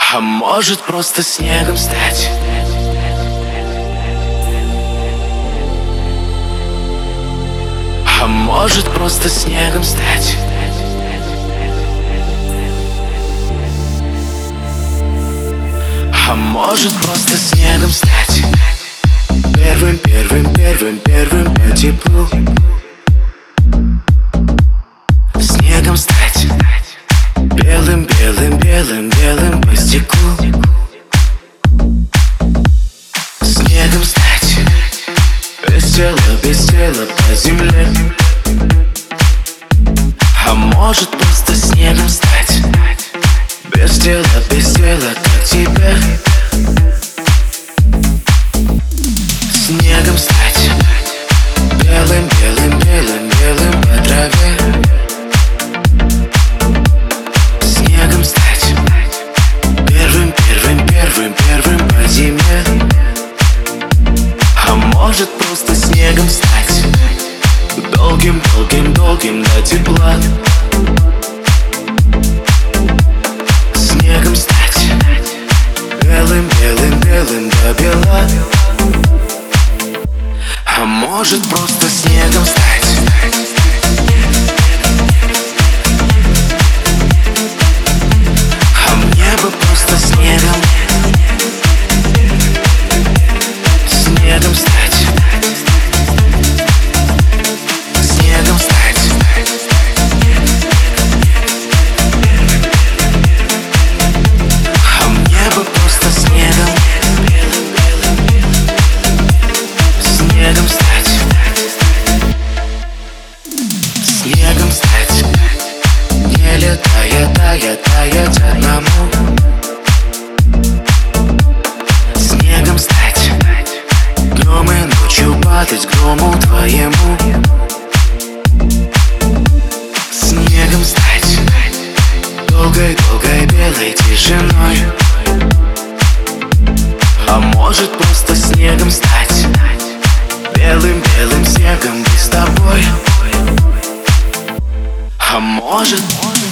А может просто снегом стать. А может просто снегом стать. А может просто снегом стать. Первым по теплу. Снегом стать. Белым по стеклу. Снегом стать. Без тела по земле. А может просто снегом стать. Без тела, как тебе. Снегом стать. Белым по траве. Снегом стать. Первым по зиме. А может просто снегом стать. Долгим до тепла. Снегом стать. Белым до бела. А может просто снегом стать. А мне бы просто снегом. Снегом стать. Снегом стать. А мне бы просто снегом. Снегом стать. Снегом стать. Не летая, таять одному. Снегом стать. Днем и ночью падать грому твоему. Снегом стать. Долгой белой тишиной. А может просто снегом стать. Белым снегом быть с тобой. А может